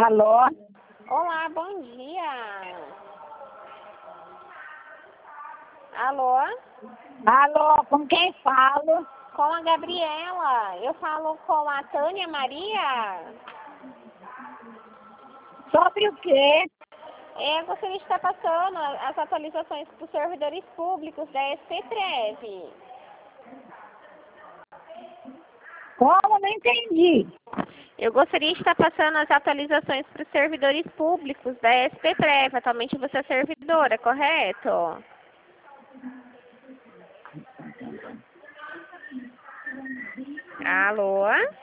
Alô? Olá, bom dia. Alô? Alô, com quem falo? Com a Gabriela. Eu falo com a Tânia Maria. Sobre o quê? Eu gostaria de estar passando as atualizações para os servidores públicos da SPTrev. Como? Não entendi. Eu gostaria de estar passando as atualizações para os servidores públicos da SPTrev. Atualmente você é servidora, correto? Alô?